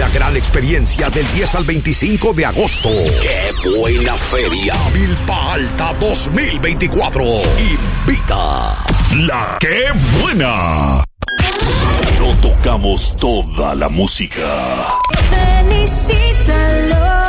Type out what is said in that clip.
la gran experiencia del 10 al 25 de agosto. ¡Qué buena feria! Milpa Alta 2024. Invita La Qué Buena. No tocamos toda la música. Felicítalo.